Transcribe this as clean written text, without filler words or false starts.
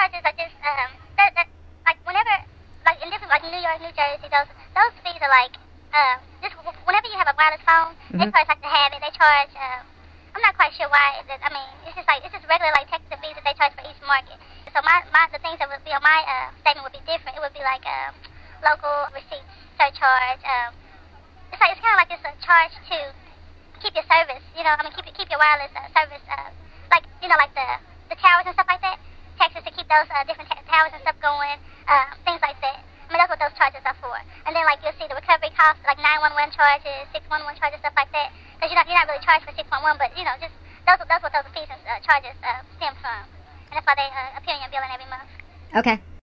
charges are just like whenever like in different like New York, New Jersey, those fees are like just whenever you have a wireless phone, they charge like to have it. They charge I'm not quite sure why. I mean, it's just regular like Texas fees that they charge for each market. So the things that would be on my statement would be different. It would be like local receipts surcharge. It's kind of like it's a charge to keep your service. Keep your wireless service. Like like the towers and stuff like that. Taxes to keep those different towers and stuff going. Things like that. I mean, that's what those charges are for. And then like you'll see the recovery costs, like 911 charges, 611 charges, stuff like that. Because you're not really charged for 611, but just that's what those fees and charges stem from. And that's why they appear in your billing every month. Okay.